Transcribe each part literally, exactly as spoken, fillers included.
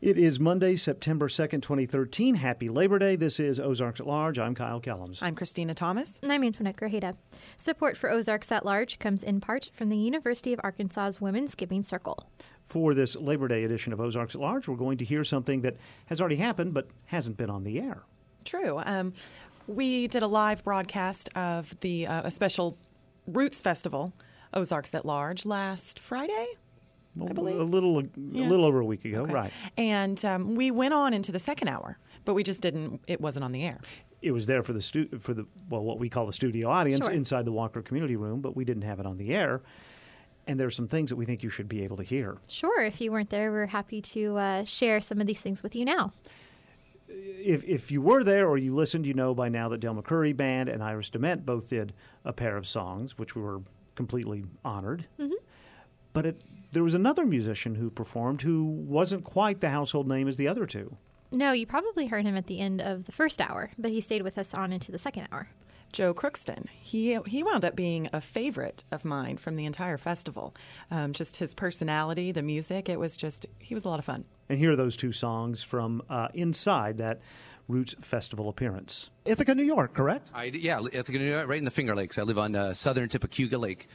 It is Monday, September second, twenty thirteen. Happy Labor Day. This is Ozarks at Large. I'm Kyle Kellums. I'm Christina Thomas. And I'm Antoinette Grajeda. Support for Ozarks at Large comes in part from the University of Arkansas's Women's Giving Circle. For this Labor Day edition of Ozarks at Large, we're going to hear something that has already happened but hasn't been on the air. True. Um, we did a live broadcast of the uh, a special Roots Festival, Ozarks at Large, last Friday. I believe. A little, a Yeah. little over a week ago, Okay. right. And um, we went on into the second hour, but we just didn't, it wasn't on the air. It was there for the, stu- for the well, what we call the studio audience Sure. inside the Walker Community Room, but we didn't have it on the air. And there are some things that we think you should be able to hear. Sure, if you weren't there, we're happy to uh, share some of these things with you now. If if you were there or you listened, you know by now that Del McCoury Band and Iris DeMent both did a pair of songs, which we were completely honored. Mm-hmm. But it, there was another musician who performed who wasn't quite the household name as the other two. No, you probably heard him at the end of the first hour, but he stayed with us on into the second hour. Joe Crookston. He he wound up being a favorite of mine from the entire festival. Um, just his personality, the music, it was just, he was a lot of fun. And here are those two songs from uh, inside that Roots Festival appearance. Ithaca, New York, correct? I, yeah, Ithaca, New York, right in the Finger Lakes. I live on uh, southern tip of Cayuga Lake.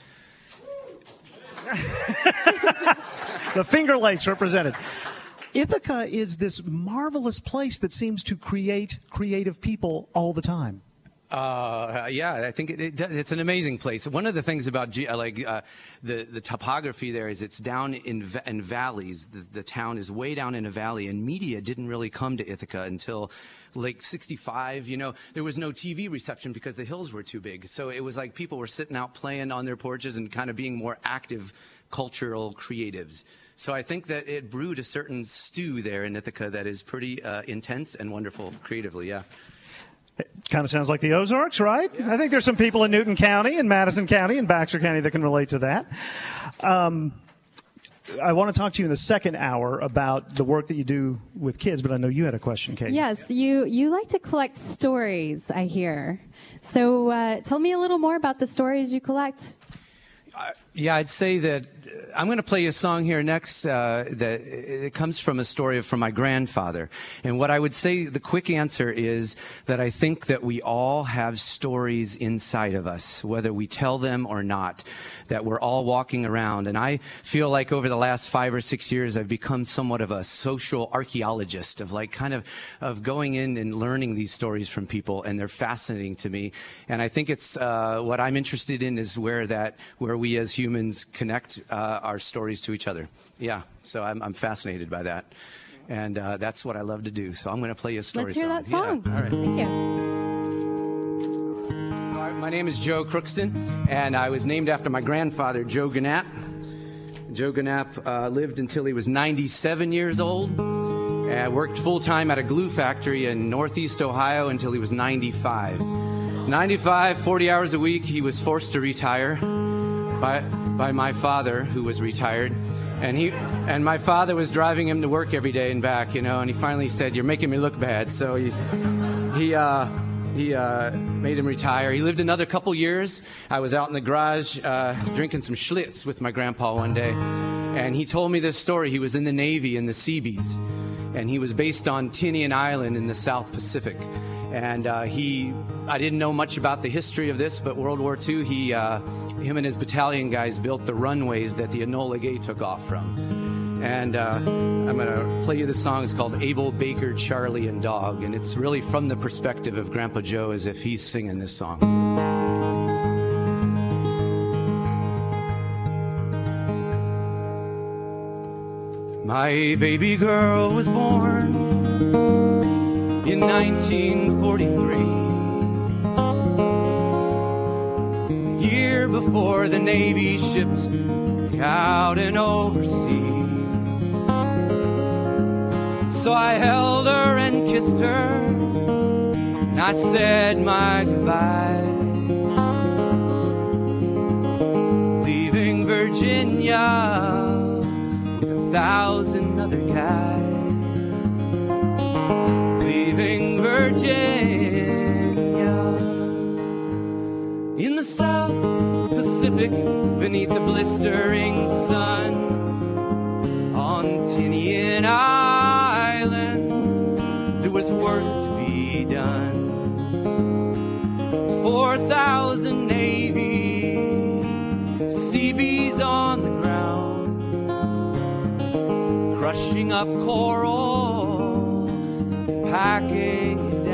The Finger Lakes represented. Ithaca is this marvelous place that seems to create creative people all the time. Uh, yeah, I think it, it, does- it's an amazing place. One of the things about ge- uh, like uh, the the topography there is it's down in va- in valleys. The, the town is way down in a valley, and media didn't really come to Ithaca until like sixty-five. You know, there was no T V reception because the hills were too big. So it was like people were sitting out playing on their porches and kind of being more active cultural creatives. So I think that it brewed a certain stew there in Ithaca that is pretty uh, intense and wonderful creatively. Yeah. Kind of sounds like the Ozarks, right? I think there's some people in Newton County and Madison County and Baxter County that can relate to that. Um, I want to talk to you in the second hour about the work that you do with kids, but I know you had a question, Kate. Yes, you, you like to collect stories, I hear. So uh, tell me a little more about the stories you collect. Uh, yeah, I'd say that uh, I'm going to play a song here next uh, that it comes from a story from my grandfather. And what I would say, the quick answer is that I think that we all have stories inside of us, whether we tell them or not, that we're all walking around. And I feel like over the last five or six years, I've become somewhat of a social archaeologist of like kind of of going in and learning these stories from people, and they're fascinating to me. And I think it's uh, what I'm interested in is where that where we as humans connect uh, our stories to each other. Yeah, so I'm, I'm fascinated by that. And uh, that's what I love to do. So I'm going to play you a story Let's hear song. that song. Yeah. All right. Thank you. So my name is Joe Crookston, and I was named after my grandfather, Joe Gannap. Joe Gannap uh, lived until he was ninety-seven years old, and worked full-time at a glue factory in Northeast Ohio until he was ninety-five. ninety-five, forty hours a week, he was forced to retire by by my father, who was retired, and he and my father was driving him to work every day and back, you know. And he finally said, "You're making me look bad." So he he uh, he uh, made him retire. He lived another couple years. I was out in the garage uh, drinking some Schlitz with my grandpa one day, and he told me this story. He was in the Navy in the Seabees, and he was based on Tinian Island in the South Pacific. And uh, he, I didn't know much about the history of this, but World War Two, he, uh, him and his battalion guys built the runways that the Enola Gay took off from. And uh, I'm going to play you the song. It's called Abel, Baker, Charlie, and Dog. And it's really from the perspective of Grandpa Joe as if he's singing this song. My baby girl was born in nineteen forty-three, year before the Navy shipped out and overseas. So I held her and kissed her, and I said my goodbye, leaving Virginia with a thousand other guys. Leaving Virginia in the South Pacific beneath the blistering sun on Tinian Island. crushing up coral, packing it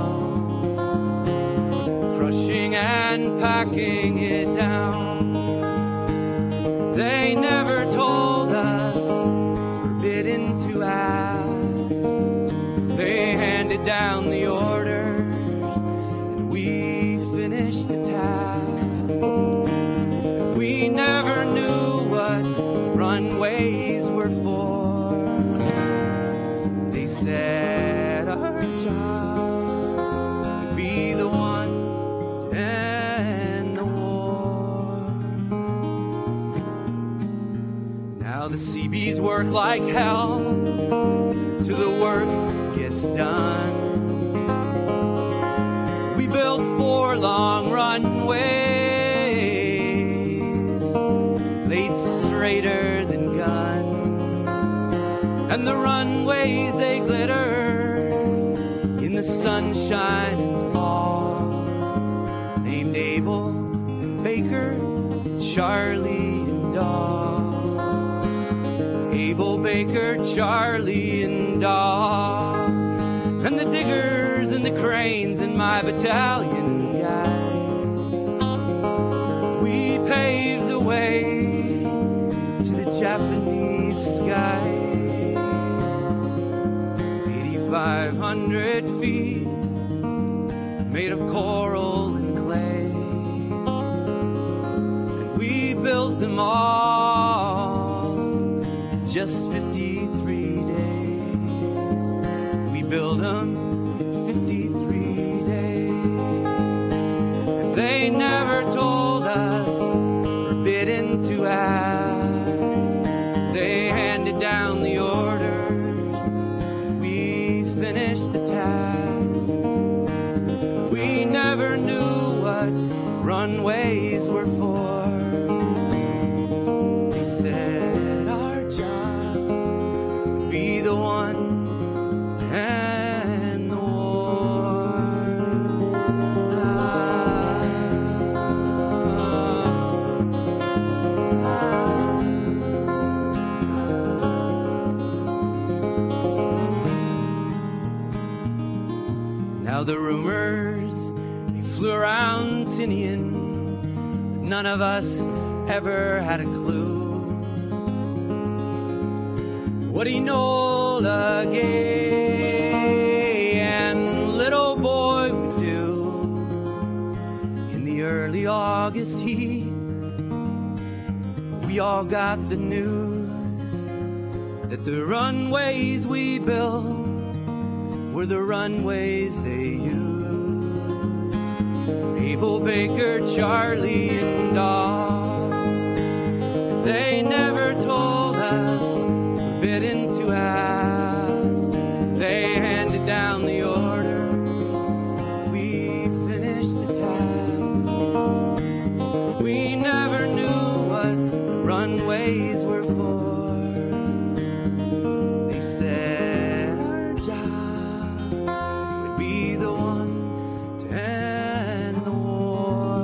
down, crushing and packing it down. They never told us, forbidden to ask. They handed down the orders, and we finished the task. We never knew what runways were for. They said our job would be the one to end the war. Now the Seabees work like hell till the work gets done. We built four long runways, laid straighter than guns, and the runways they glitter in the sunshine and fall. Named Abel and Baker, Charlie and Dog. Abel, Baker, Charlie and Dog, and the diggers and the cranes in my battalion guys. We paved the way to the Japanese skies. eighty-five hundred feet made of coral and clay, and we built them all in just fifty-three days. We built them in fifty-three days. And they never told us, forbidden to ask. They handed down the orders, and we finished the task. We never knew what runways were for. They said our job would be the one to end the war. Ah, ah, ah. Now the rumors, they flew around Tinian, but none of us ever had a clue what Enola Gay and Little Boy would do in the early August heat. We all got the news that the runways we built were the runways they used. Abel, Baker, Charlie, and Dog. They never told us, forbidden to ask. They handed down the orders, we finished the task. We never knew what runways were for. They said our job would be the one to end the war.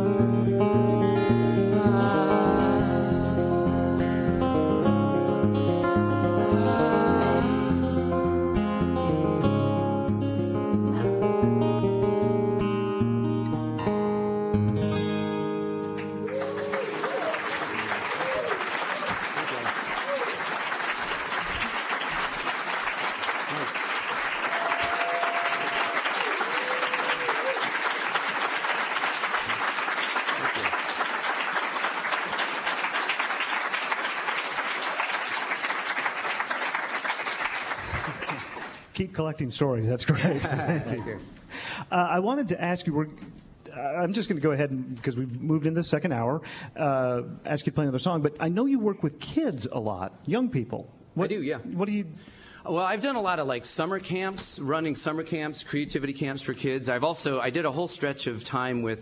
Keep collecting stories. That's great. Thank you. Uh, I wanted to ask you, we're, uh, I'm just going to go ahead and, because we've moved into the second hour, uh, ask you to play another song. But I know you work with kids a lot, young people. What, I do, yeah. What do you... Well, I've done a lot of like summer camps, running summer camps, creativity camps for kids. I've also, I did a whole stretch of time with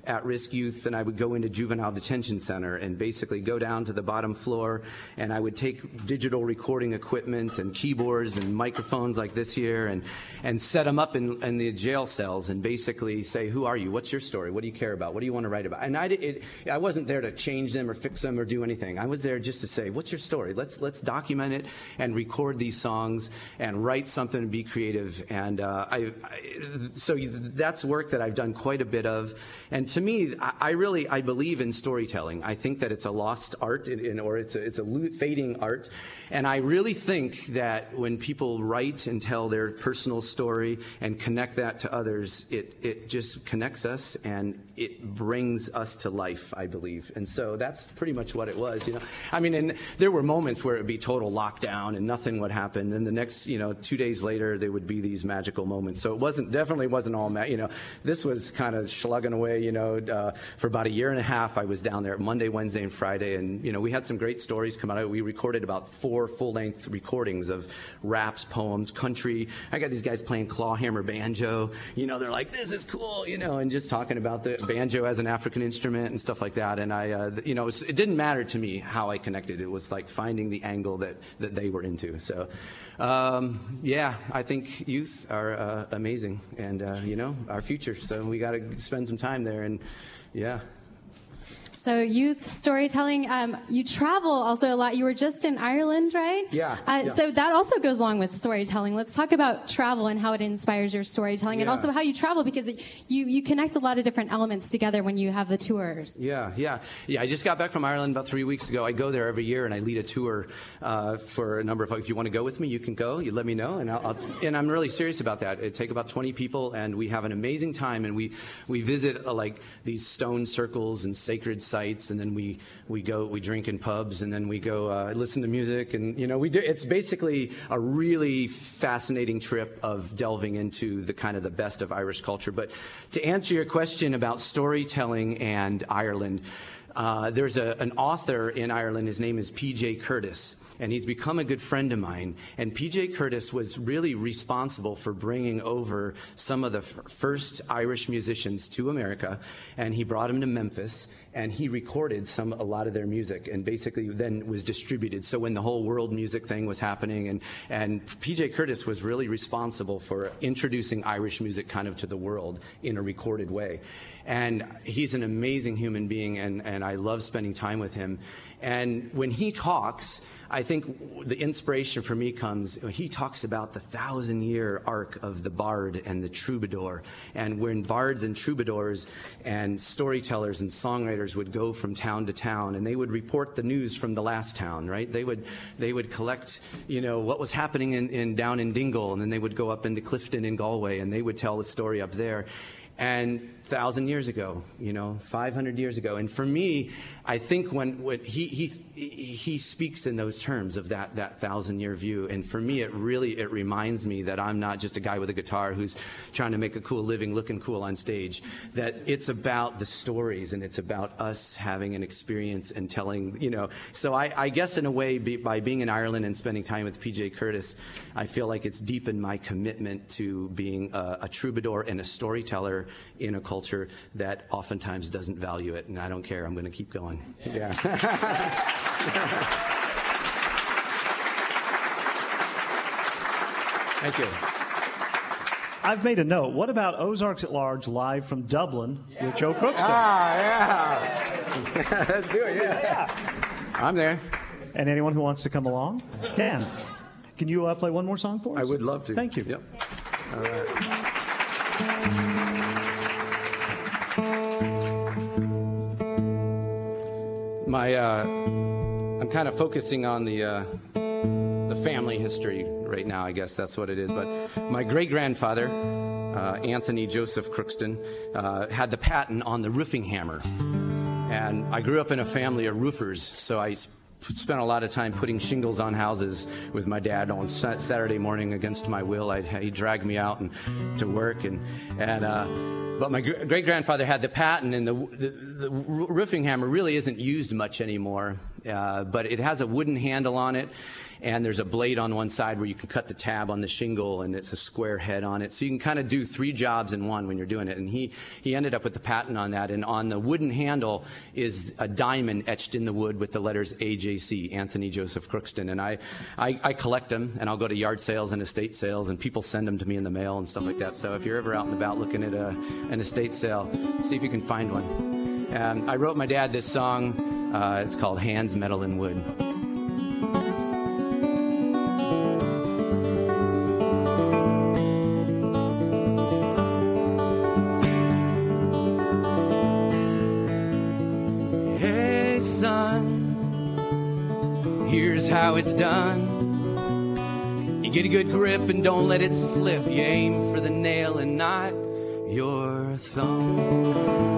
at-risk youth, and I would go into juvenile detention center and basically go down to the bottom floor, and I would take digital recording equipment and keyboards and microphones like this here and, and set them up in, in the jail cells and basically say, who are you? What's your story? What do you care about? What do you want to write about? And I, it, I wasn't there to change them or fix them or do anything. I was there just to say, what's your story? Let's, let's document it and record these songs and write something and be creative. And uh, I, I, so that's work that I've done quite a bit of. And to me, I, I really, I believe in storytelling. I think that it's a lost art, in, in, or it's a, it's a fading art. And I really think that when people write and tell their personal story and connect that to others, it, it just connects us and it brings us to life, I believe. And so that's pretty much what it was, you know. I mean, and there were moments where it would be total lockdown and nothing would happen. And the next, you know, two days later, there would be these magical moments. So it wasn't, definitely wasn't all, ma- you know, this was kind of slugging away, you know, uh, for about a year and a half. I was down there Monday, Wednesday, and Friday. And, you know, we had some great stories come out. We recorded about four full-length recordings of raps, poems, country. I got these guys playing clawhammer banjo. You know, they're like, this is cool, you know, and just talking about the banjo as an African instrument and stuff like that. And I, uh, you know, it, was, it didn't matter to me how I connected. It was like finding the angle that, that they were into. So, um, yeah, I think youth are uh, amazing and, uh, you know, our future. So we got to spend some time there and, yeah. So youth storytelling, um, you travel also a lot. You were just in Ireland, right? Yeah, uh, yeah. So that also goes along with storytelling. Let's talk about travel and how it inspires your storytelling, yeah. and also how you travel, because it, you, you connect a lot of different elements together when you have the tours. Yeah, yeah. Yeah, I just got back from Ireland about three weeks ago. I go there every year, and I lead a tour uh, for a number of folks. If you want to go with me, you can go. You let me know, and I'll, I'll t- and I'm really serious about that. It take about twenty people, and we have an amazing time, and we, we visit uh, like these stone circles and sacred sites, and then we, we go, we drink in pubs, and then we go uh, listen to music, and you know, we do. It's basically a really fascinating trip of delving into the kind of the best of Irish culture. But to answer your question about storytelling and Ireland, uh, there's a, an author in Ireland. His name is P J Curtis. And he's become a good friend of mine. And P J Curtis was really responsible for bringing over some of the f- first Irish musicians to America. And he brought them to Memphis, and he recorded some a lot of their music, and basically then was distributed. So when the whole world music thing was happening, and and P J Curtis was really responsible for introducing Irish music kind of to the world in a recorded way. And he's an amazing human being, and and I love spending time with him. And when he talks, I think the inspiration for me comes, he talks about the thousand-year arc of the bard and the troubadour. And when bards and troubadours and storytellers and songwriters would go from town to town, and they would report the news from the last town, right? They would they would collect, you know, what was happening in, in down in Dingle, and then they would go up into Clifton in Galway, and they would tell the story up there. And a thousand years ago, you know, five hundred years ago. And for me, I think when, when he, he he speaks in those terms of that that thousand year view. And for me, it really it reminds me that I'm not just a guy with a guitar who's trying to make a cool living, looking cool on stage. That it's about the stories, and it's about us having an experience and telling, you know. So I, I guess in a way, be, by being in Ireland and spending time with P J Curtis, I feel like it's deepened my commitment to being a, a troubadour and a storyteller in a culture that oftentimes doesn't value it. And I don't care. I'm going to keep going. Yeah. Thank you. I've made a note. What about Ozarks at Large live from Dublin yeah. with Joe Crookston? Ah, yeah. Let's do it, yeah. yeah. I'm there. And anyone who wants to come along can. Can you uh, play one more song for us? I would love to. Thank you. Yep. All right. My, uh, I'm kind of focusing on the uh, the family history right now. I guess that's what it is. But my great-grandfather, uh, Anthony Joseph Crookston, uh, had the patent on the roofing hammer. And I grew up in a family of roofers, so I spent a lot of time putting shingles on houses with my dad on Saturday morning against my will. I'd, he'd drag me out and to work, and and. Uh, But my great-grandfather had the patent, and the, the, the roofing hammer really isn't used much anymore, uh, but it has a wooden handle on it, and there's a blade on one side where you can cut the tab on the shingle, and it's a square head on it. So you can kind of do three jobs in one when you're doing it. And he, he ended up with the patent on that. And on the wooden handle is a diamond etched in the wood with the letters A J C, Anthony Joseph Crookston. And I, I, I collect them, and I'll go to yard sales and estate sales, and people send them to me in the mail and stuff like that. So if you're ever out and about looking at a, an estate sale, see if you can find one. Um, I wrote my dad this song. Uh, it's called Hands, Metal, and Wood. Hey, son, here's how it's done. You get a good grip and don't let it slip. You aim for the nail and not your thumb.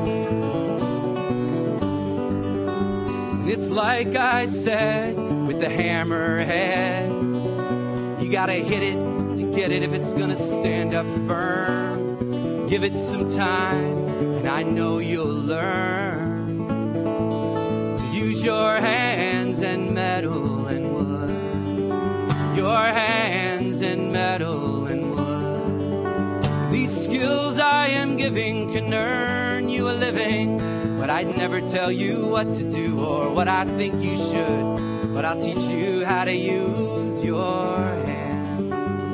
It's like I said with the hammerhead. You gotta hit it to get it if it's gonna stand up firm. Give it some time, and I know you'll learn to use your hands and metal and wood. Your hands and metal and wood. These skills I am giving can earn you a living. But I'd never tell you what to do or what I think you should. But I'll teach you how to use your hands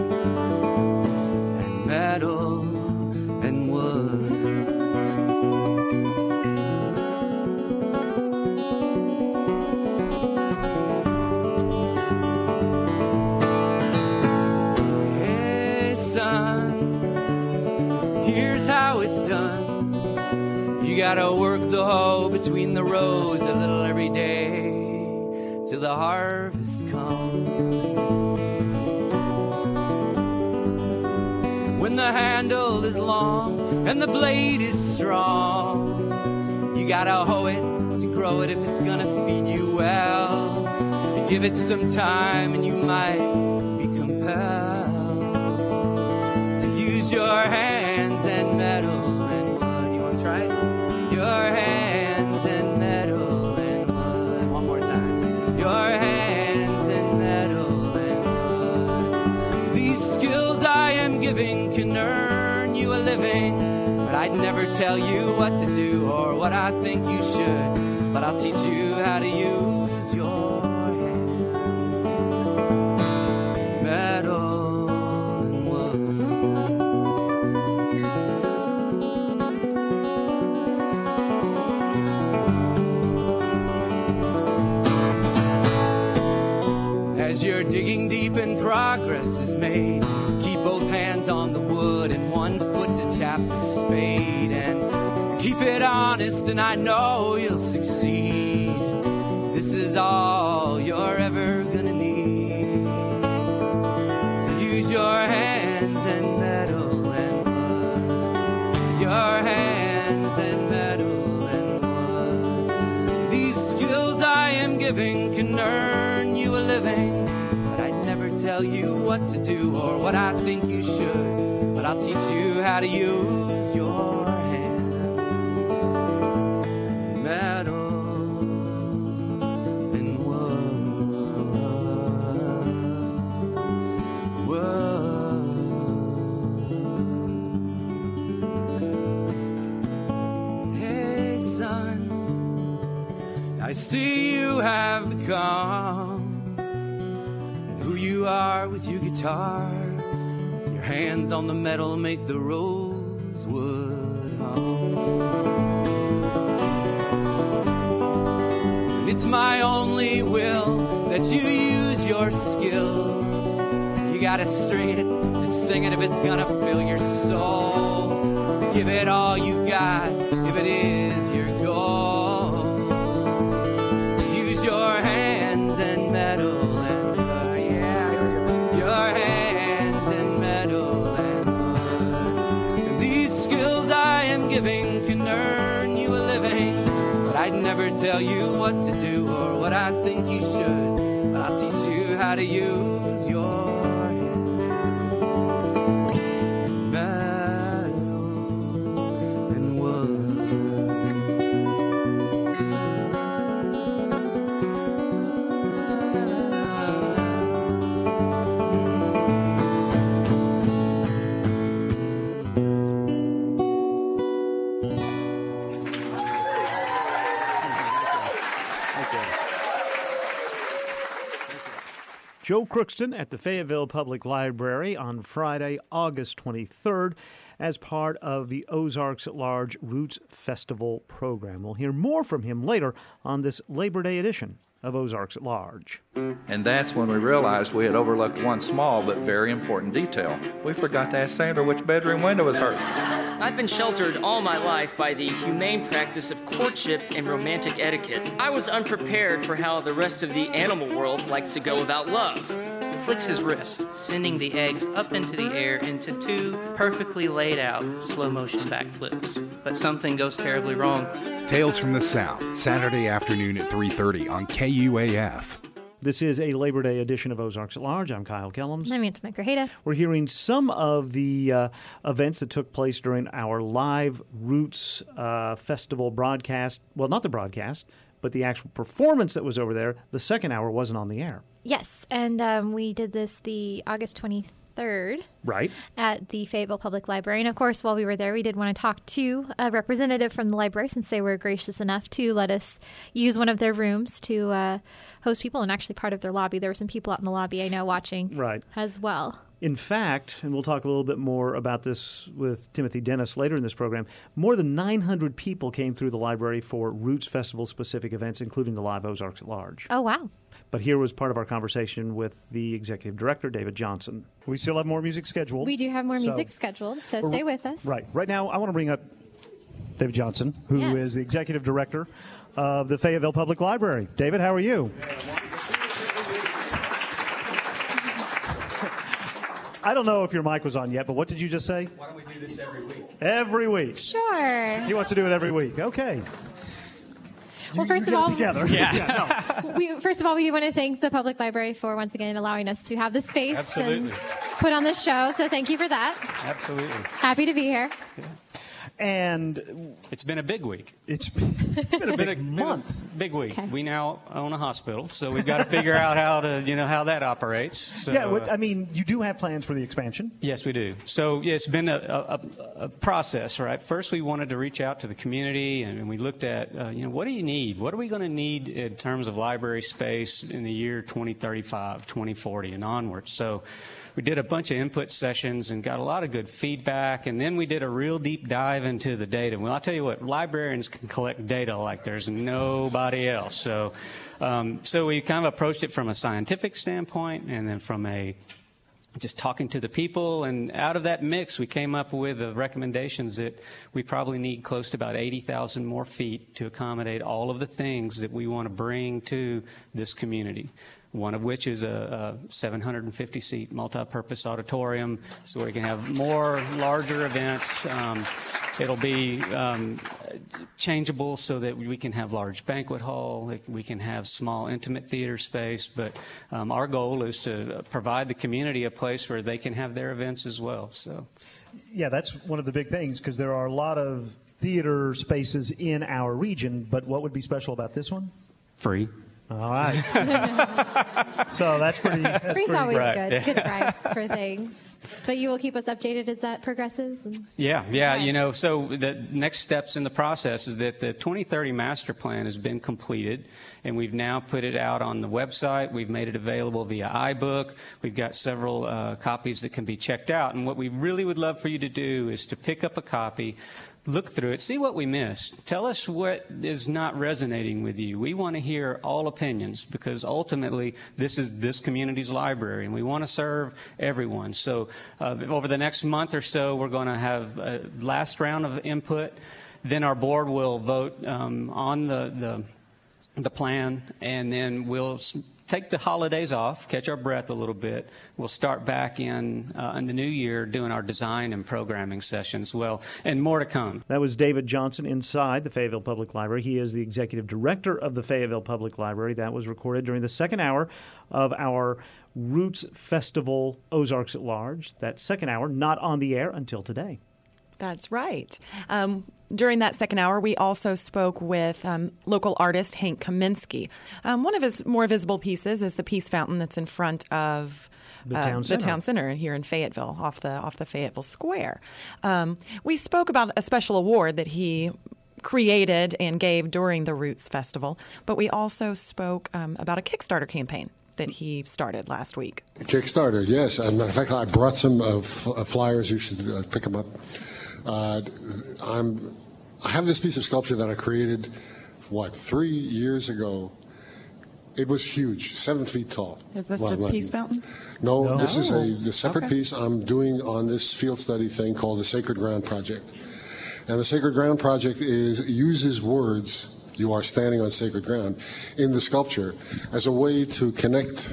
and metal and wood. Hey, son, here's how it's done. You gotta work the hoe between the rows a little every day till the harvest comes. When the handle is long and the blade is strong, you gotta hoe it to grow it if it's gonna feed you well. You give it some time and you might be compelled to use your hands and metal and wood. You wanna try it? Your hands and metal and wood. One more time. Your hands and metal and wood. These skills I am giving can earn you a living. But I'd never tell you what to do or what I think you should. But I'll teach you how to use your hands. Metal and wood. As you're digging deep and progress is made, keep both hands on the wood and one foot to tap the spade. And keep it honest and I know you'll succeed. This is all you're ever gonna need. To use your hands and metal and wood. Your hands and metal and wood. These skills I am giving can earn you a living. Tell you what to do or what I think you should, but I'll teach you how to use your hands. Metal and wood. Wood. Hey son, I see you have become you are with your guitar. Your hands on the metal make the rosewood hum. And it's my only will that you use your skills. You gotta string it to sing it if it's gonna fill your soul. Give it all you've got if it is your goal. Use your hands and metal. Giving can earn you a living, but I'd never tell you what to do or what I think you should. But I'll teach you how to use your hands, metal and wood. Joe Crookston at the Fayetteville Public Library on Friday, August twenty-third, as part of the Ozarks at Large Roots Festival program. We'll hear more from him later on this Labor Day edition of Ozarks at Large. And that's when we realized we had overlooked one small but very important detail. We forgot to ask Sandra which bedroom window was hers. I've been sheltered all my life by the humane practice of courtship and romantic etiquette. I was unprepared for how the rest of the animal world likes to go about love. Flicks his wrist, sending the eggs up into the air into two perfectly laid out slow-motion backflips. But something goes terribly wrong. Tales from the South, Saturday afternoon at three thirty on K U A F. This is a Labor Day edition of Ozarks at Large. I'm Kyle Kellums. I'm Antoinette Grajeda. We're hearing some of the uh, events that took place during our live Roots uh, Festival broadcast. Well, not the broadcast, but the actual performance that was over there. The second hour wasn't on the air. Yes, and um, we did this the August twenty-third. Right. At the Fayetteville Public Library. And, of course, while we were there, we did want to talk to a representative from the library since they were gracious enough to let us use one of their rooms to uh, host people, and actually part of their lobby. There were some people out in the lobby I know watching right. as well. In fact, and we'll talk a little bit more about this with Timothy Dennis later in this program, more than nine hundred people came through the library for Roots Festival-specific events, including the live Ozarks at Large. Oh, wow. But here was part of our conversation with the executive director, David Johnson. We still have more music scheduled. We do have more music so, scheduled, so stay with us. Right. Right now, I want to bring up David Johnson, who yes. is the executive director of the Fayetteville Public Library. David, how are you? I don't know if your mic was on yet, but what did you just say? Why don't we do this every week? Every week. Sure. He wants to do it every week. Okay. Well, you, first you of all, together. Yeah. yeah no. we, first of all, we do want to thank the Public Library for once again allowing us to have this space Absolutely. and put on this show. So thank you for that. Absolutely. Happy to be here. Yeah. And it's been a big week. It's been, it's been a big been a, month. Big week. Okay. We now own a hospital, so we've got to figure out how to, you know, how that operates. So, yeah, I mean, you do have plans for the expansion. Yes, we do. So yeah, it's been a, a, a process, right? First, we wanted to reach out to the community, and we looked at, uh, you know, what do you need? What are we going to need in terms of library space in the year twenty thirty-five, twenty forty, and onwards? So we did a bunch of input sessions and got a lot of good feedback, and then we did a real deep dive into the data. Well, I'll tell you what, librarians can collect data like there's nobody else. So, um, so we kind of approached it from a scientific standpoint, and then from a just talking to the people, and out of that mix, we came up with the recommendations that we probably need close to about eighty thousand more feet to accommodate all of the things that we want to bring to this community. One of which is a, a seven hundred fifty seat multi-purpose auditorium, so we can have more larger events. Um, it'll be um, changeable so that we can have large banquet hall, we can have small intimate theater space, but um, our goal is to provide the community a place where they can have their events as well. So, yeah, that's one of the big things, because there are a lot of theater spaces in our region, but what would be special about this one? Free. All right. So that's pretty. That's Free's pretty always right. good. It's good price for things. But you will keep us updated as that progresses? And... Yeah, yeah. Okay. You know, so the next steps in the process is that the twenty thirty master plan has been completed, and we've now put it out on the website. We've made it available via iBook. We've got several uh, copies that can be checked out. And what we really would love for you to do is to pick up a copy, look through it, see what we missed. Tell us what is not resonating with you. We want to hear all opinions, because ultimately this is this community's library, and we want to serve everyone. So uh, over the next month or so, we're going to have a last round of input. Then our board will vote um, on the, the, the plan, and then we'll take the holidays off, catch our breath a little bit. We'll start back in uh, in the new year doing our design and programming sessions. Well, and more to come. That was David Johnson inside the Fayetteville Public Library. He is the executive director of the Fayetteville Public Library. That was recorded during the second hour of our Roots Festival Ozarks at Large. That second hour not on the air until today. That's right. Um, during that second hour, we also spoke with um, local artist Hank Kaminsky. Um, one of his more visible pieces is the Peace Fountain that's in front of the, uh, town, the center. town center here in Fayetteville, off the off the Fayetteville Square. Um, we spoke about a special award that he created and gave during the Roots Festival, but we also spoke um, about a Kickstarter campaign that he started last week. Kickstarter, yes. As a matter of fact, I brought some uh, f- uh, flyers. You should uh, pick them up. Uh, I'm, I have this piece of sculpture that I created, what, three years ago. It was huge, seven feet tall. Is this well, the like, Peace Fountain? No, no, this is a, a separate okay. piece I'm doing on this field study thing called the Sacred Ground Project. And the Sacred Ground Project is uses words, you are standing on sacred ground, in the sculpture as a way to connect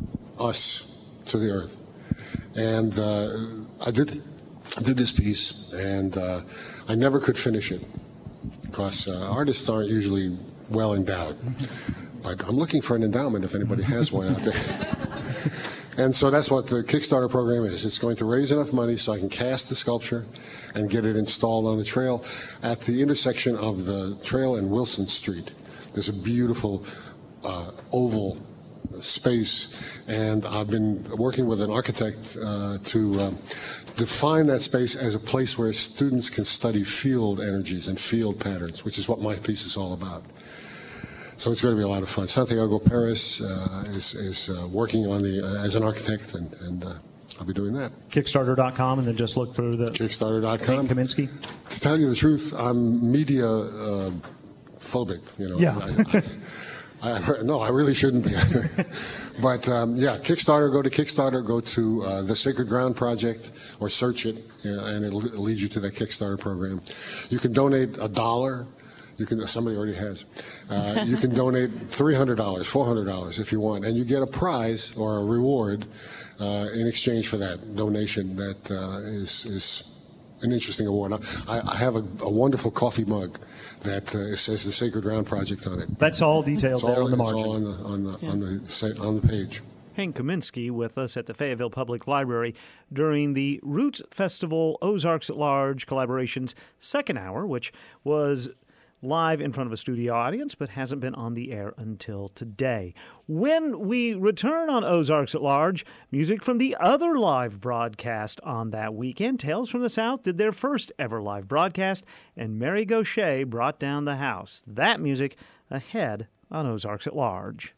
us to the earth. And uh, I did I did this piece, and uh, I never could finish it because uh, artists aren't usually well endowed. But I'm looking for an endowment if anybody has one out there. And so that's what the Kickstarter program is. It's going to raise enough money so I can cast the sculpture and get it installed on the trail at the intersection of the trail and Wilson Street. There's a beautiful uh, oval space, and I've been working with an architect uh, to uh, define that space as a place where students can study field energies and field patterns, which is what my piece is all about. So it's going to be a lot of fun. Santiago Perez uh, is, is uh, working on the uh, as an architect, and, and uh, I'll be doing that. Kickstarter dot com, and then just look for the Kickstarter dot com. Kaminsky. To tell you the truth, I'm media uh, phobic. You know. Yeah. I, I, I, no, I really shouldn't be. But um, yeah, Kickstarter. Go to Kickstarter. Go to uh, the Sacred Ground Project, or search it, uh, and it'll, it'll lead you to that Kickstarter program. You can donate a dollar. You can. Somebody already has. Uh, you can donate three hundred dollars, four hundred dollars if you want, and you get a prize or a reward uh, in exchange for that donation. That uh, is is an interesting award. I, I have a, a wonderful coffee mug that uh, says the Sacred Ground Project on it. That's all detailed it's there all, on the it's margin. all on the on the yeah. on the on the page. Hank Kaminsky with us at the Fayetteville Public Library during the Roots Festival Ozarks at Large Collaborations second hour, which was live in front of a studio audience, but hasn't been on the air until today. When we return on Ozarks at Large, music from the other live broadcast on that weekend. Tales from the South did their first ever live broadcast, and Mary Gaucher brought down the house. That music ahead on Ozarks at Large.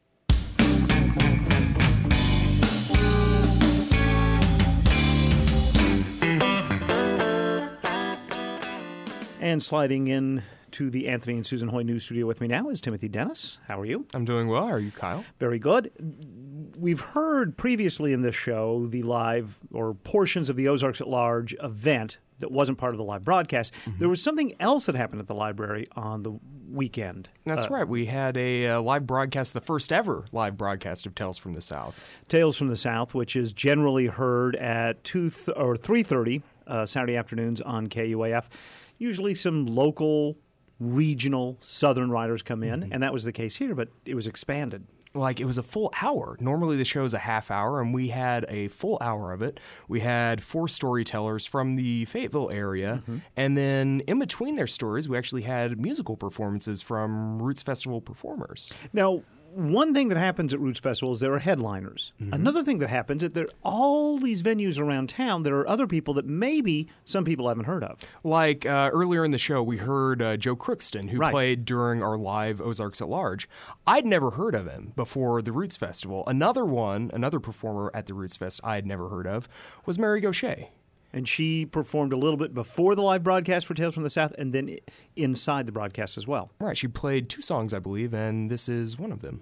And sliding in to the Anthony and Susan Hoy News Studio with me now is Timothy Dennis. How are you? I'm doing well. How are you, Kyle? Very good. We've heard previously in this show the live or portions of the Ozarks at Large event that wasn't part of the live broadcast. Mm-hmm. There was something else that happened at the library on the weekend. That's uh, right. We had a uh, live broadcast, the first ever live broadcast of Tales from the South. Tales from the South, which is generally heard at two th- or three thirty uh, Saturday afternoons on K U A F. Usually some local, regional, southern writers come in, mm-hmm. and that was the case here, but it was expanded. Like, it was a full hour. Normally the show is a half hour, and we had a full hour of it. We had four storytellers from the Fayetteville area, mm-hmm. and then in between their stories, we actually had musical performances from Roots Festival performers. Now, one thing that happens at Roots Festival is there are headliners. Mm-hmm. Another thing that happens is there are all these venues around town. There are other people that maybe some people haven't heard of. Like uh, earlier in the show, we heard uh, Joe Crookston, who right. played during our live Ozarks at Large. I'd never heard of him before the Roots Festival. Another one, another performer at the Roots Fest I had never heard of was Mary Gaucher. And she performed a little bit before the live broadcast for Tales from the South and then inside the broadcast as well. Right. She played two songs, I believe, and this is one of them.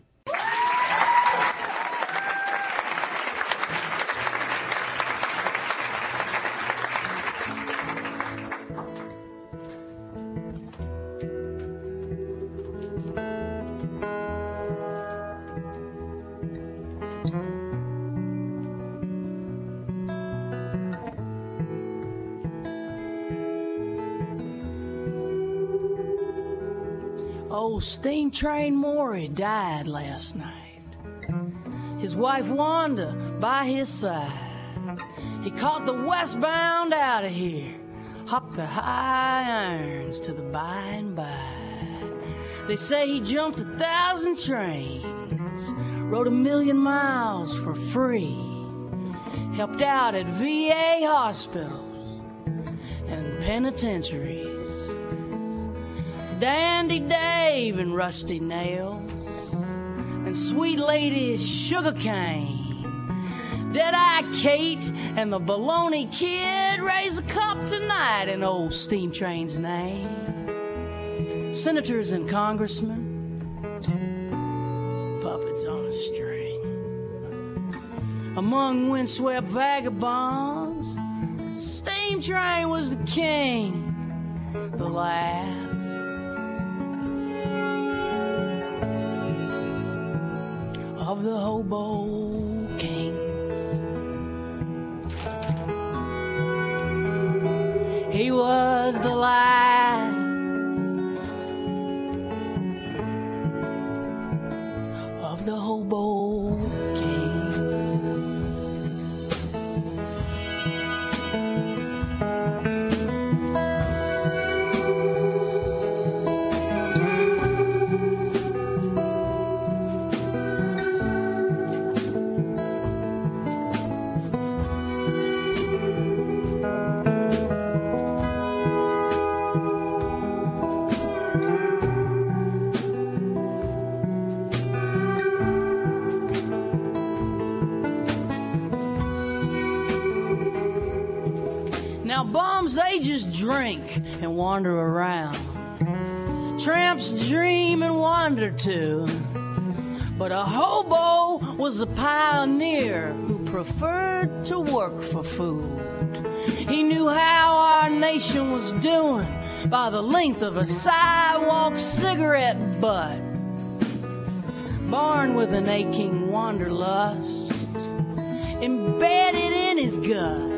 Old Steam Train Maury died last night. His wife Wanda by his side. He caught the westbound out of here, hopped the high irons to the by and by. They say he jumped a thousand trains, rode a million miles for free, helped out at V A hospitals and penitentiaries. Dandy Dave and Rusty Nails, and Sweet Lady Sugarcane. Dead-Eye Kate and the Baloney Kid raise a cup tonight in old Steam Train's name. Senators and congressmen, puppets on a string. Among windswept vagabonds, Steam Train was the king, the last. Of the hobo kings. He was the last of the hobo kings. Now bums, they just drink and wander around. Tramps dream and wander too. But a hobo was a pioneer who preferred to work for food. He knew how our nation was doing by the length of a sidewalk cigarette butt. Born with an aching wanderlust embedded in his gut.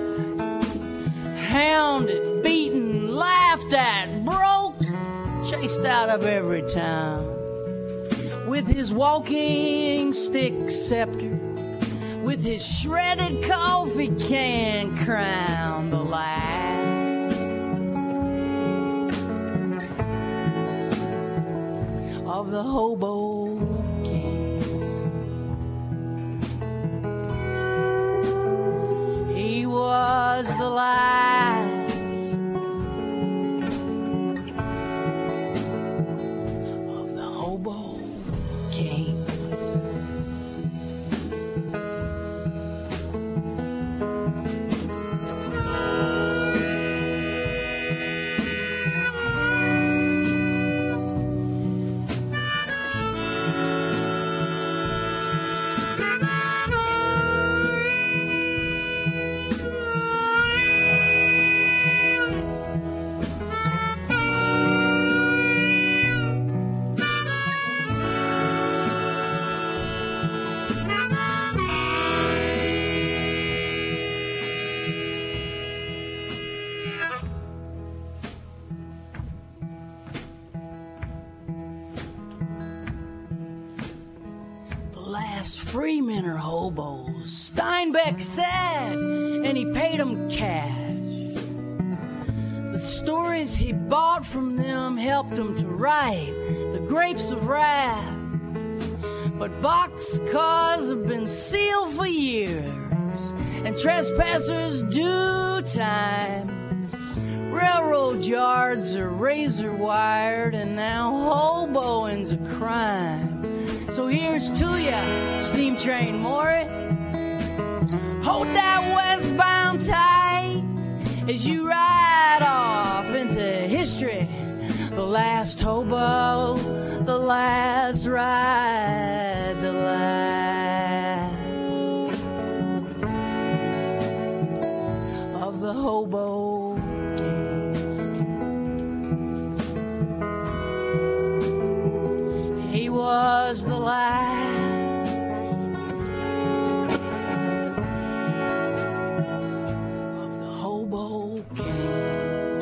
Hounded, beaten, laughed at, broke, chased out of every town. With his walking stick scepter, with his shredded coffee can crown, the last of the hobo kings. He was the last of the hobo kings. Freemen are hobos, Steinbeck said, and he paid them cash. The stories he bought from them helped him to write The Grapes of Wrath. But boxcars have been sealed for years, and trespassers do time. Railroad yards are razor wired, and now hoboing's a crime. So here's to ya, Steam Train Maury. Hold that westbound tight as you ride off into history. The last hobo, the last ride, the last of the hobo kings. He was the last of the hobo kings.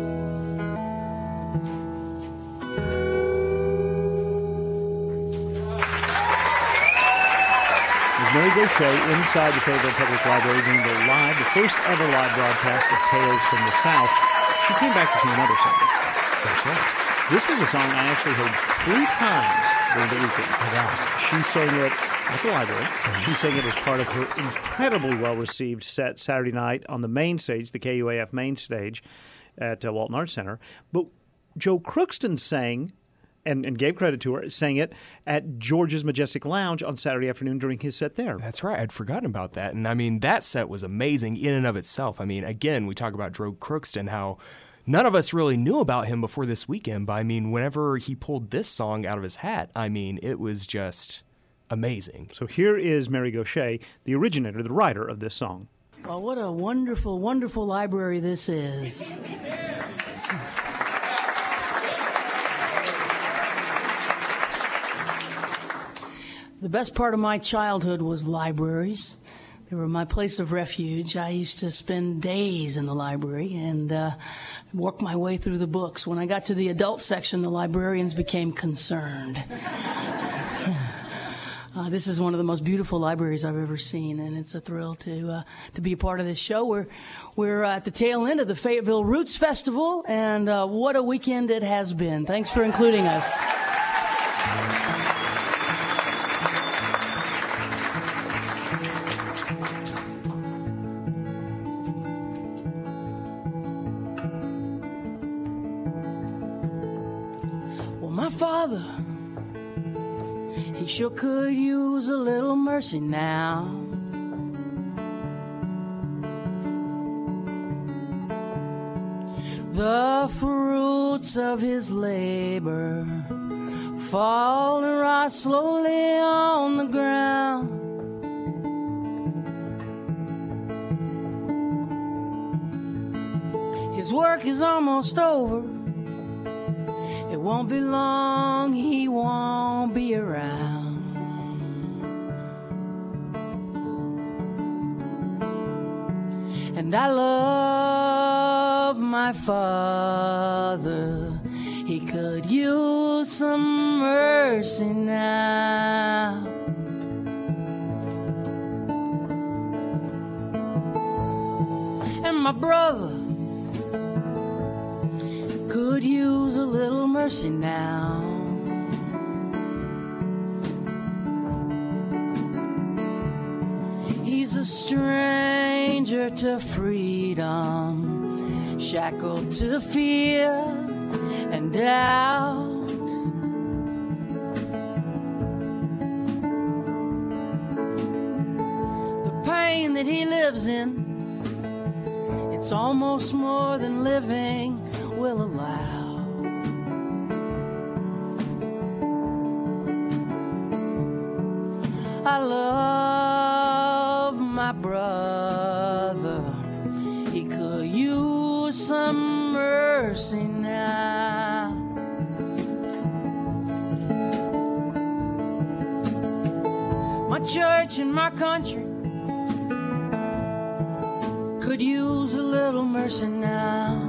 Mary Gaucher inside the Fayetteville Public Library doing the live, the first ever live broadcast of Tales from the South. She came back to sing another song. That's right. This was a song I actually heard three times during the weekend. Oh, wow. She sang it at the library. Mm-hmm. She sang it as part of her incredibly well-received set Saturday night on the main stage, the K U A F main stage at uh, Walton Arts Center. But Joe Crookston sang and, and gave credit to her, sang it at George's Majestic Lounge on Saturday afternoon during his set there. That's right. I'd forgotten about that. And I mean, that set was amazing in and of itself. I mean, again, we talk about Joe Crookston, how none of us really knew about him before this weekend. But I mean, whenever he pulled this song out of his hat, I mean, it was just amazing. So here is Mary Gaucher, the originator, the writer of this song. Well, what a wonderful, wonderful library this is. The best part of my childhood was libraries. They were my place of refuge. I used to spend days in the library and uh, work my way through the books. When I got to the adult section, the librarians became concerned. Uh, this is one of the most beautiful libraries I've ever seen, and it's a thrill to uh, to be a part of this show. We're we're at the tail end of the Fayetteville Roots Festival, and uh, what a weekend it has been. Thanks for including us. Well, my father, he sure could use a little mercy now. The fruits of his labor fall and rot slowly on the ground. His work is almost over. It won't be long, he won't be around. And I love my father. He could use some mercy now. And my brother could use a little mercy now. He's a stranger to freedom, shackled to fear and doubt. The pain that he lives in, it's almost more than living will allow. I love my brother. He could use some mercy now. My church and my country could use a little mercy now.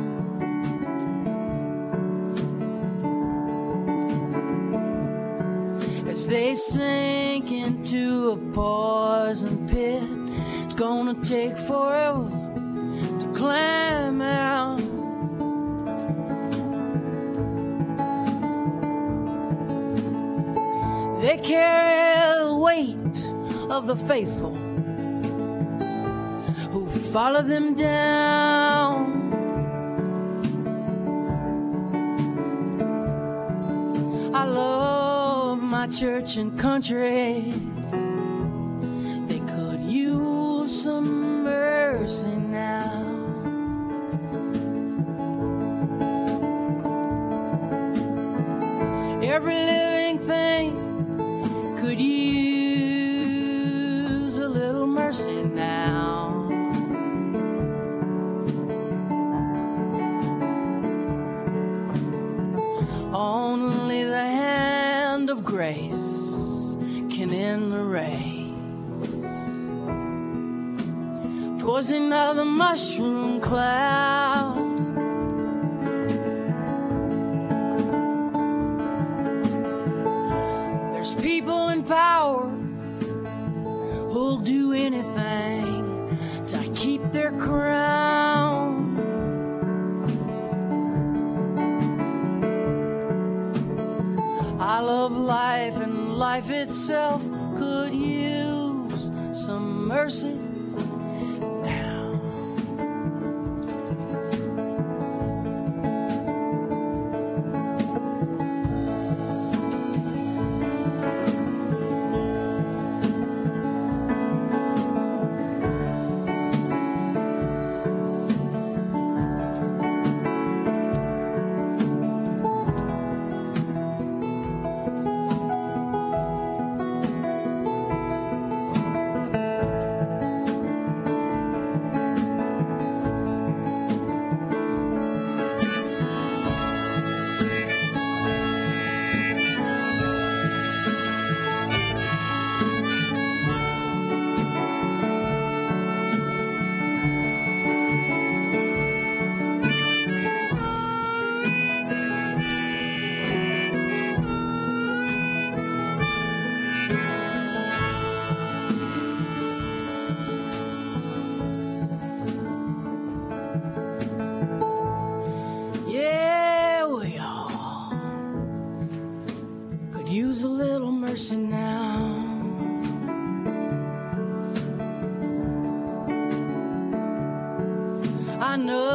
As they sink into a poison pit, it's gonna take forever to climb out. They carry the weight of the faithful who follow them down. I love my church and country. They could use some mercy now. Every living thing could use a little mercy now. Only the hand of grace can end the rain. 'Twas another mushroom cloud. There's people in power who'll do anything to keep their crown. I love life, and life itself could use some mercy now.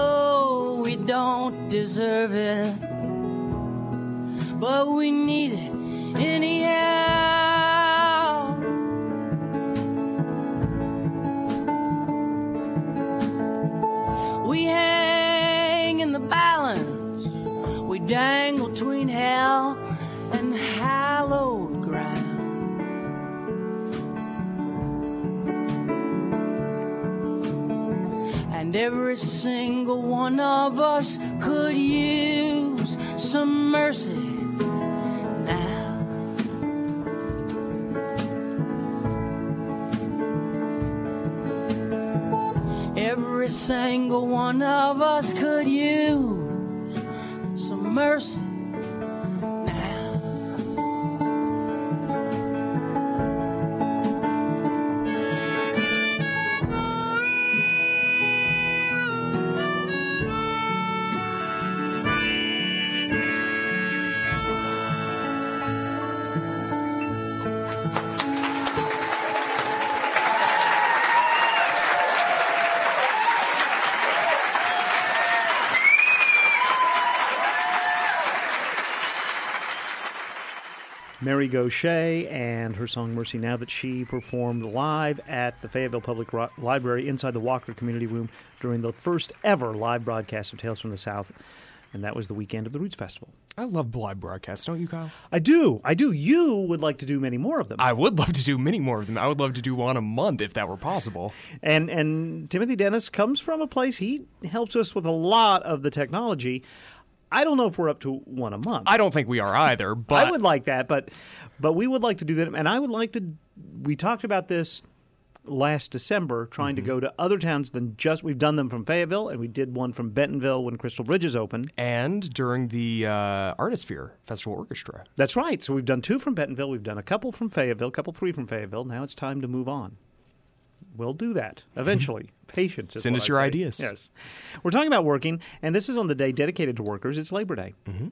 know we don't deserve it, but we need it anyhow. We hang in the balance, we dangle between hell and hallowed ground. And every single one of us could use some mercy now. Every single one of us could use some mercy. Mary Gauthier and her song Mercy Now that she performed live at the Fayetteville Public Ro- Library inside the Walker Community Room during the first ever live broadcast of Tales from the South. And that was the weekend of the Roots Festival. I love live broadcasts, don't you, Kyle? I do. I do. You would like to do many more of them. I would love to do many more of them. I would love to do one a month if that were possible. And and Timothy Dennis comes from a place, he helps us with a lot of the technology. I don't know if we're up to one a month. I don't think we are either, but I would like that, but but we would like to do that. And I would like to, we talked about this last December, trying mm-hmm. to go to other towns than just, we've done them from Fayetteville, and we did one from Bentonville when Crystal Bridges opened. And during the uh, Artisphere Festival Orchestra. That's right. So we've done two from Bentonville, we've done a couple from Fayetteville, a couple three from Fayetteville. Now it's time to move on. We'll do that eventually. Patience is Send what us I your say. ideas. Yes. We're talking about working, and this is on the day dedicated to workers. It's Labor Day. Mm-hmm.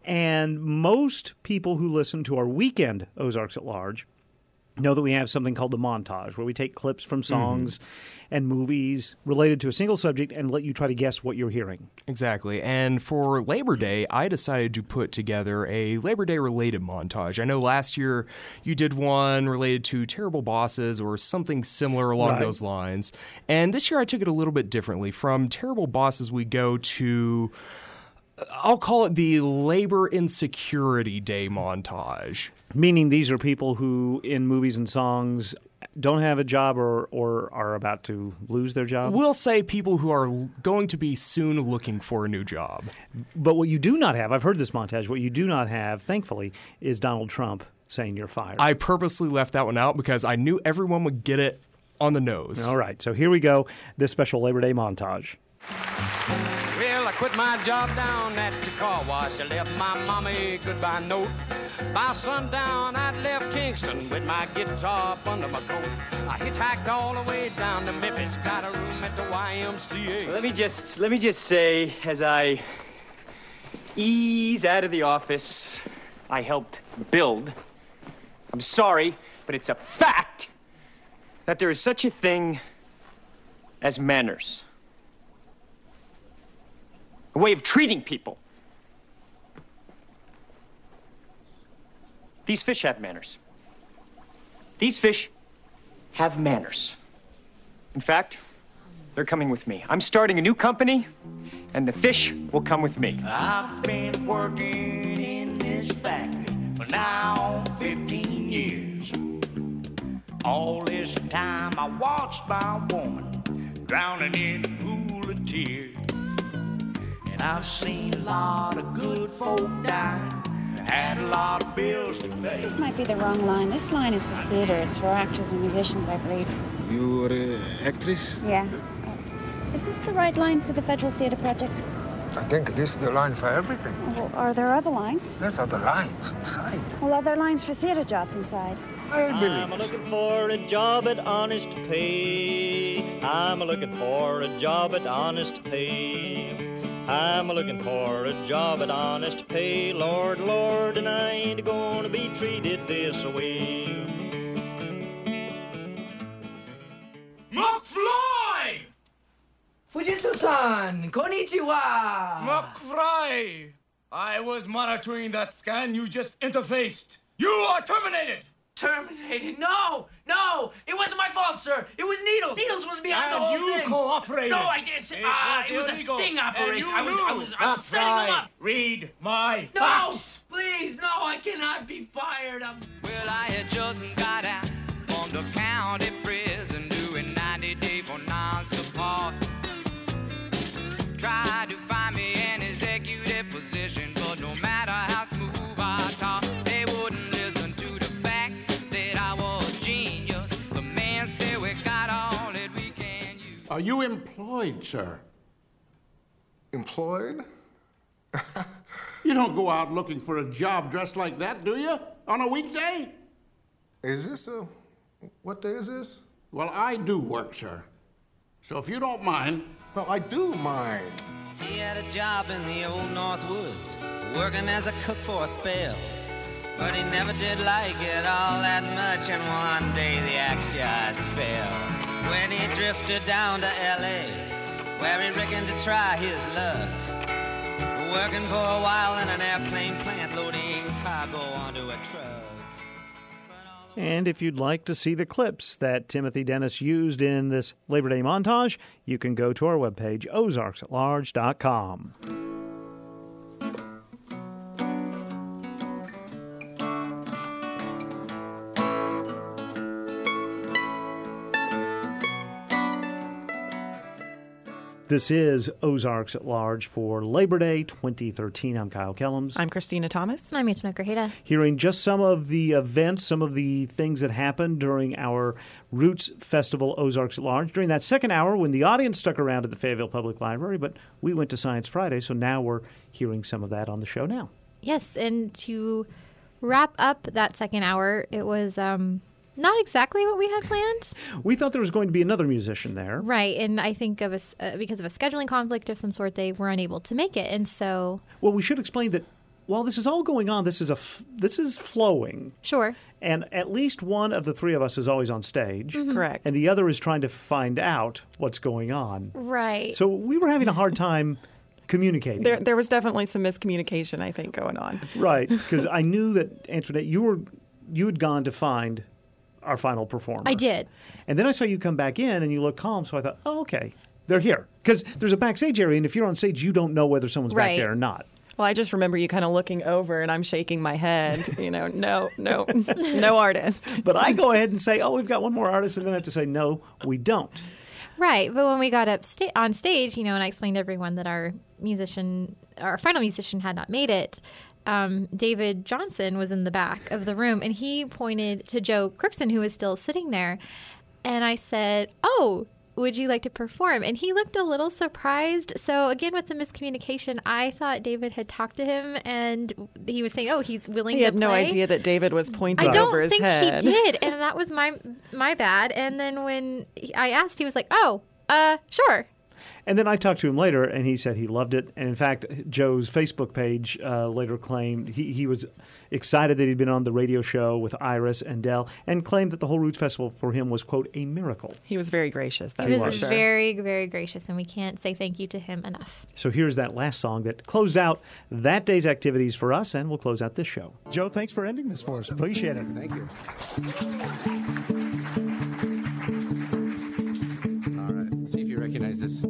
And most people who listen to our weekend Ozarks at Large know that we have something called the montage, where we take clips from songs mm-hmm. and movies related to a single subject and let you try to guess what you're hearing. Exactly. And for Labor Day, I decided to put together a Labor Day related montage. I know last year you did one related to terrible bosses or something similar along right. those lines. And this year I took it a little bit differently. From terrible bosses, we go to, I'll call it the Labor Insecurity Day montage. Meaning these are people who, in movies and songs, don't have a job or, or are about to lose their job? We'll say people who are going to be soon looking for a new job. But what you do not have, I've heard this montage, what you do not have, thankfully, is Donald Trump saying you're fired. I purposely left that one out because I knew everyone would get it on the nose. All right, so here we go, this special Labor Day montage. Well, I quit my job down at the car wash. I left my mama a goodbye note. By sundown, I'd left Kingston with my guitar up under my coat. I hitchhiked all the way down to Memphis, got a room at the Y M C A. Let me just, let me just say, as I ease out of the office I helped build, I'm sorry, but it's a fact that there is such a thing as manners. A way of treating people. These fish have manners. These fish have manners. In fact, they're coming with me. I'm starting a new company, and the fish will come with me. I've been working in this factory for now fifteen years. All this time I watched my woman drowning in a pool of tears. And I've seen a lot of good folk die. Had a lot of bills to pay. This might be the wrong line. This line is for theatre. It's for actors and musicians, I believe. You are an actress? Yeah. Uh, is this the right line for the Federal Theatre Project? I think this is the line for everything. Well, are there other lines? There's other lines inside. Well, are there lines for theatre jobs inside? I believe I'm looking for a job at honest pay. I'm looking for a job at honest pay. I'm looking for a job at honest pay, Lord, Lord, and I ain't gonna be treated this way. McFly! Fujitsu-san, konnichiwa. McFry, I was monitoring that scan you just interfaced. You are terminated. Terminated? No, no, it wasn't my fault, sir. It was Needles. Needles was behind And the whole you thing. cooperated. No, I didn't. It Ah, was it was illegal. a sting And operation. you I was, I knew. was, I was That's setting them right. up. Read my No, facts. please, no, I cannot be fired. I'm... Well, I had just got out from the county prison doing ninety day for non-support. Tried to find me an executive position, but no matter how smooth I talk, they wouldn't listen to the fact that I was a genius. The man said we got all that we can use. Are you employed, sir? Employed? You don't go out looking for a job dressed like that, do you? On a weekday? Is this a... What day is this? Well, I do work, sir. So if you don't mind... No, I do mind. He had a job in the old North Woods, working as a cook for a spell. But he never did like it all that much, and one day the axe just fell. When he drifted down to L A, where he reckoned to try his luck. Working for a while in an airplane plant, loading cargo onto a truck. And if you'd like to see the clips that Timothy Dennis used in this Labor Day montage, you can go to our webpage, ozarks at large dot com. This is Ozarks at Large for Labor Day twenty thirteen. I'm Kyle Kellums. I'm Christina Thomas. I'm Antoinette Grajeda. Hearing just some of the events, some of the things that happened during our Roots Festival Ozarks at Large. During that second hour when the audience stuck around at the Fayetteville Public Library, but we went to Science Friday, so now we're hearing some of that on the show now. Yes, and to wrap up that second hour, it was... Um, Not exactly what we had planned. We thought there was going to be another musician there. Right, and I think of a, uh, because of a scheduling conflict of some sort, they were unable to make it, and so... Well, we should explain that while this is all going on, this is a f- this is flowing. Sure. And at least one of the three of us is always on stage. Mm-hmm. Correct. And the other is trying to find out what's going on. Right. So we were having a hard time communicating. There, there was definitely some miscommunication, I think, going on. Right, because I knew that, Antoinette, you were you had gone to find our final performer. I did. And then I saw you come back in and you looked calm, so I thought, oh, okay, they're here. Because there's a backstage area, and if you're on stage, you don't know whether someone's Right. back there or not. Well, I just remember you kind of looking over, and I'm shaking my head. You know, no, no, no artist. But I go ahead and say, oh, we've got one more artist, and then I have to say, no, we don't. Right, but when we got up sta- on stage, you know, and I explained to everyone that our musician, our final musician had not made it, um, David Johnson was in the back of the room, and he pointed to Joe Crookston, who was still sitting there, and I said, oh, would you like to perform? And he looked a little surprised. So again, with the miscommunication, I thought David had talked to him, and he was saying, oh, he's willing He to had play. no idea that David was pointing I don't over his think head. he did, and that was my my bad. And then when he- I asked, he was like, oh, uh, sure. And then I talked to him later, and he said he loved it. And in fact, Joe's Facebook page uh, later claimed he, he was excited that he'd been on the radio show with Iris and Dell, and claimed that the whole Roots Festival for him was, quote, a miracle. He was very gracious. That's He for was sure. very, very gracious, and we can't say thank you to him enough. So here's that last song that closed out that day's activities for us, and we'll close out this show. Joe, thanks for ending this for us. Appreciate it. Thank you. All right. See if you recognize this.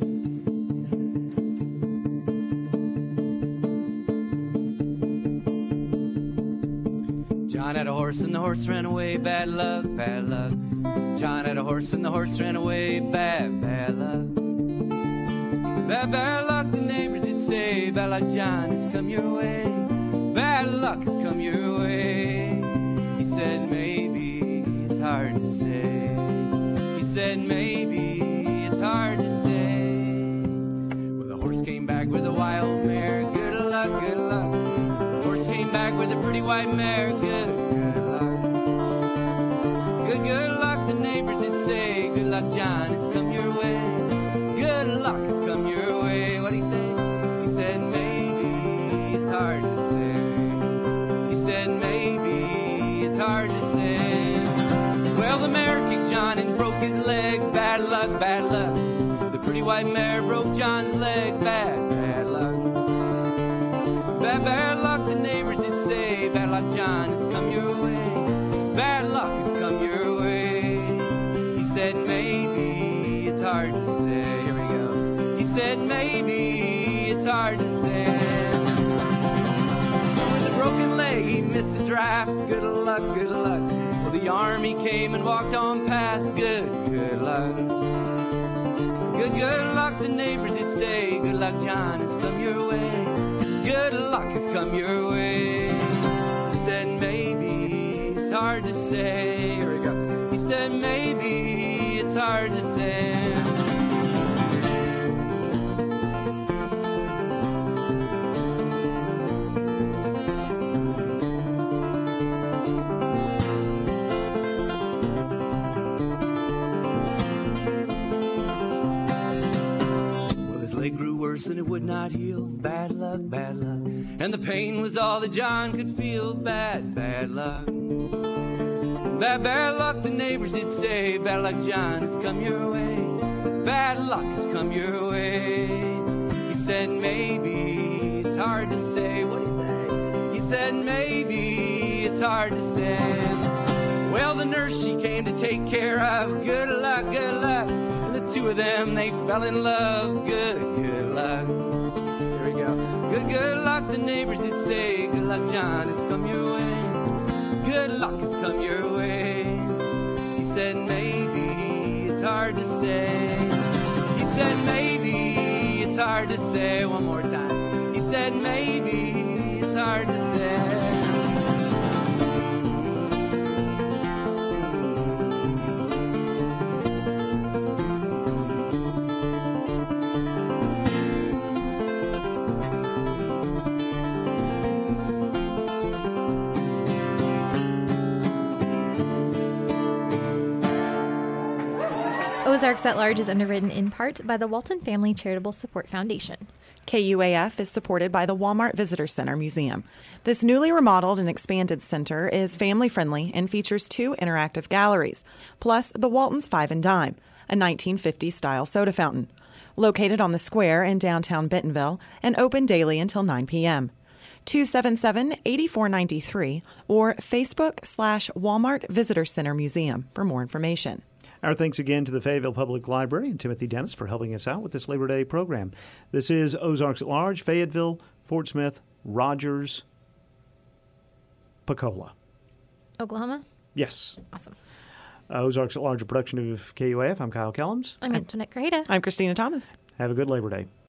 John had a horse and the horse ran away, bad luck, bad luck. John had a horse and the horse ran away, bad, bad luck. Bad, bad luck, the neighbors did say, bad luck, John has come your way. Bad luck has come your way. He said maybe, it's hard to say. He said maybe, it's hard to say. Well, the horse came back with a wild mare, good luck, good luck. The horse came back with a pretty white mare, good, good luck. Good, good luck, the neighbors did say, good luck, John has come your way. Good luck has come your way. What'd he say? He said maybe, it's hard to say. He said maybe, it's hard to say. Well, the mare kicked John and broke his leg, bad luck, bad luck. The pretty white white mare broke John's leg. Bad, bad luck. Bad, bad luck, the neighbors did say. Bad luck, John, has come your way. Bad luck has come your way. He said maybe, it's hard to say. Here we go. He said maybe, it's hard to say. With a broken leg, he missed the draft. Good luck, good luck. Well, the army came and walked on past. Good, good luck. Good, good luck, the neighbors did say. Good luck, John, has come your way. Good luck has come your way. He said maybe, it's hard to say. Here we go. He said maybe, it's hard to say. Leg grew worse and it would not heal. Bad luck, bad luck. And the pain was all that John could feel. Bad, bad luck. Bad, bad luck, the neighbors did say. Bad luck, John, has come your way. Bad luck has come your way. He said maybe, it's hard to say. What'd he say? He said maybe, it's hard to say. Well, the nurse she came to take care of. Good luck, good luck. The two of them, they fell in love. Good, good luck. Here we go. Good, good luck, the neighbors did say. Good luck, John, has come your way. Good luck has come your way. He said maybe, it's hard to say. He said maybe, it's hard to say. One more time. He said maybe, it's hard to say. Ozarks at Large is underwritten in part by the Walton Family Charitable Support Foundation. K U A F is supported by the Walmart Visitor Center Museum. This newly remodeled and expanded center is family-friendly and features two interactive galleries, plus the Walton's Five and Dime, a nineteen fifties-style soda fountain. Located on the square in downtown Bentonville and open daily until nine p.m. two seven seven, eight four nine three or Facebook slash Walmart Visitor Center Museum for more information. Our thanks again to the Fayetteville Public Library and Timothy Dennis for helping us out with this Labor Day program. This is Ozarks at Large, Fayetteville, Fort Smith, Rogers, Pacola. Oklahoma? Yes. Awesome. Uh, Ozarks at Large, a production of K U A F. I'm Kyle Kellums. I'm Antoinette Grada. I'm Christina Thomas. Have a good Labor Day.